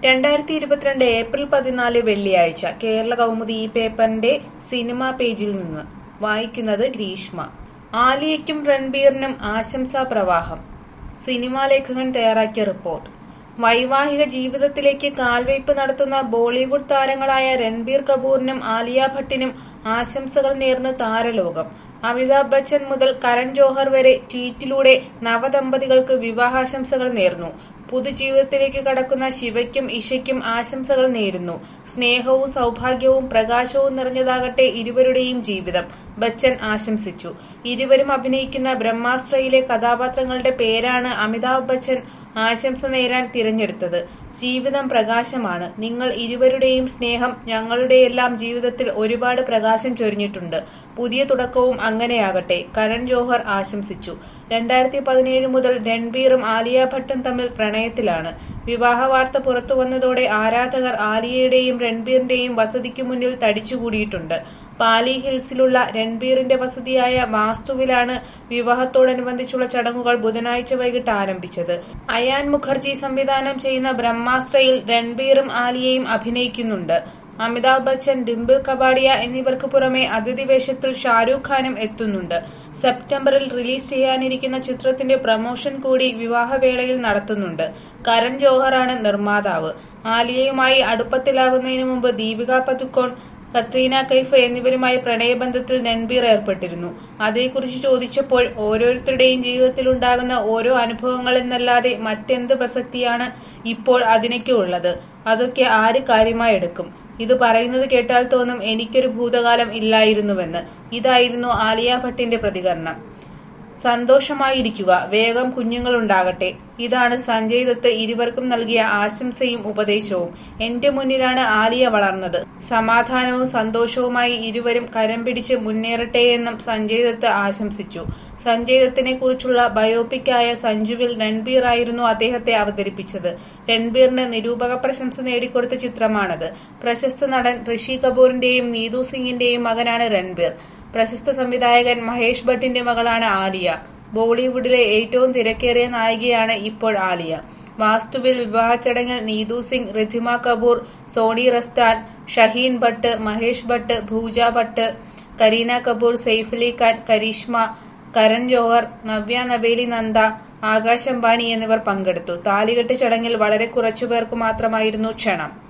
2022 April 14 വെള്ളിയാഴ്ച കേരള കൗമുദി ഈ പേപ്പറിന്റെ സിനിമാ പേജിൽ നിന്ന് വായിക്കുന്നത് ഗ്രീഷ്മ. ആലിയയ്ക്കും രൺബീറിനും ആശംസാ പ്രവാഹം. സിനിമാ ലേഖകൻ തയ്യാറാക്കിയ റിപ്പോർട്ട്. വൈവാഹിക ജീവിതത്തിലേക്ക് കാൽവയ്പ് നടത്തുന്ന ബോളിവുഡ് താരങ്ങളായ രൺബീർ കപൂറിനും ആലിയ ഭട്ടിനും ആശംസകൾ നേർന്ന് താരലോകം. അമിതാഭ് ബച്ചൻ മുതൽ കരൺ ജോഹർ വരെ ട്വീറ്റിലൂടെ നവദമ്പതികൾക്ക് വിവാഹാശംസകൾ നേർന്നു. പുതുജീവിതത്തിലേക്ക് കടക്കുന്ന ശിവയ്ക്കും ഇഷയ്ക്കും ആശംസകൾ നേരുന്നു. സ്നേഹവും സൗഭാഗ്യവും പ്രകാശവും നിറഞ്ഞതാകട്ടെ ഇരുവരുടെയും ജീവിതം, ബച്ചൻ ആശംസിച്ചു. ഇരുവരും അഭിനയിക്കുന്ന ബ്രഹ്മാസ്ത്രയിലെ കഥാപാത്രങ്ങളുടെ പേരാണ് അമിതാഭ് ബച്ചൻ ആശംസ നേരാൻ തിരഞ്ഞെടുത്തത്. ജീവിതം പ്രകാശമാണ്. നിങ്ങൾ ഇരുവരുടെയും സ്നേഹം ഞങ്ങളുടെയെല്ലാം ജീവിതത്തിൽ ഒരുപാട് പ്രകാശം ചൊരിഞ്ഞിട്ടുണ്ട്. പുതിയ തുടക്കവും അങ്ങനെയാകട്ടെ, കരൺ ജോഹർ ആശംസിച്ചു. 2017 മുതൽ രൺബീറും ആലിയ ഭട്ടും തമ്മിൽ പ്രണയത്തിലാണ്. വിവാഹ വാർത്ത പുറത്തുവന്നതോടെ ആരാധകർ ആലിയയുടെയും രൺബീറിന്റെയും വസതിക്കു മുന്നിൽ തടിച്ചുകൂടിയിട്ടുണ്ട്. പാലി ഹിൽസിലുള്ള രൺബീറിന്റെ വസതിയായ വാസ്തുവിലാണ് വിവാഹത്തോടനുബന്ധിച്ചുള്ള ചടങ്ങുകൾ ബുധനാഴ്ച വൈകിട്ട് ആരംഭിച്ചത്. അയാൻ മുഖർജി സംവിധാനം ചെയ്യുന്ന ബ്രഹ്മാസ്ത്രയിൽ രൺബീറും ആലിയയും അഭിനയിക്കുന്നുണ്ട്. അമിതാഭ് ബച്ചൻ, ഡിംപിൾ കപാഡിയ എന്നിവർക്ക് പുറമെ അതിഥി വേഷത്തിൽ ഷാരൂഖ് ഖാനും എത്തുന്നുണ്ട്. സെപ്റ്റംബറിൽ റിലീസ് ചെയ്യാനിരിക്കുന്ന ചിത്രത്തിന്റെ പ്രമോഷൻ കൂടി വിവാഹവേളയിൽ നടത്തുന്നുണ്ട്. കരൺ ജോഹറാണ് നിർമ്മാതാവ്. ആലിയയുമായി അടുപ്പത്തിലാകുന്നതിനു മുമ്പ് ദീപിക പദുക്കോൺ, കത്രീന കൈഫ് എന്നിവരുമായി പ്രണയബന്ധത്തിൽ രൺബീർ ഏർപ്പെട്ടിരുന്നു. അതേക്കുറിച്ച് ചോദിച്ചപ്പോൾ ഓരോരുത്തരുടെയും ജീവിതത്തിലുണ്ടാകുന്ന ഓരോ അനുഭവങ്ങളെന്നല്ലാതെ മറ്റെന്ത് പ്രസക്തിയാണ് ഇപ്പോൾ അതിനൊക്കെ ഉള്ളത്? അതൊക്കെ ആര് കാര്യമായി എടുക്കും? ഇത് പറയുന്നത് കേട്ടാൽ തോന്നും എനിക്കൊരു ഭൂതകാലം ഇല്ലായിരുന്നുവെന്ന്. ഇതായിരുന്നു ആലിയ ഭട്ടിന്റെ പ്രതികരണം. സന്തോഷമായിരിക്കുക, വേഗം കുഞ്ഞുങ്ങളുണ്ടാകട്ടെ. ഇതാണ് സഞ്ജയ് ദത്ത് ഇരുവർക്കും നൽകിയ ആശംസയും ഉപദേശവും. എന്റെ മുന്നിലാണ് ആലിയ വളർന്നത്. സമാധാനവും സന്തോഷവുമായി ഇരുവരും കരം പിടിച്ച് മുന്നേറട്ടെയെന്നും സഞ്ജയ് ദത്ത് ആശംസിച്ചു. സഞ്ജയ് ദത്തിനെ കുറിച്ചുള്ള ബയോപിക്കായ സഞ്ജുവിൽ രൺബീർ ആയിരുന്നു അദ്ദേഹത്തെ അവതരിപ്പിച്ചത്. രൺബീറിന് നിരൂപക പ്രശംസ നേടിക്കൊടുത്ത ചിത്രമാണത്. പ്രശസ്ത നടൻ ഋഷി കപൂറിന്റെയും നീതു സിംഗിന്റെയും മകനാണ് രൺബീർ. പ്രശസ്ത സംവിധായകൻ മഹേഷ് ഭട്ടിന്റെ മകളാണ് ആലിയ. ബോളിവുഡിലെ ഏറ്റവും തിരക്കേറിയ നായികയാണ് ഇപ്പോൾ ആലിയ. വാസ്തുവിൽ വിവാഹ ചടങ്ങിൽ നീതു സിംഗ്, റിധിമ കപൂർ, സോണി റസ്താൻ, ഷഹീൻ ഭട്ട്, മഹേഷ് ഭട്ട്, പൂജ ഭട്ട്, കരീന കപൂർ, സെയ്ഫ് അലി ഖാൻ, കരിഷ്മ, കരൺ ജോഹർ, നവ്യ നബേലി നന്ദ, ആകാശ് അംബാനി എന്നിവർ പങ്കെടുത്തു. താലികെട്ട് ചടങ്ങിൽ വളരെ കുറച്ചുപേർക്ക് മാത്രമായിരുന്നു ക്ഷണം.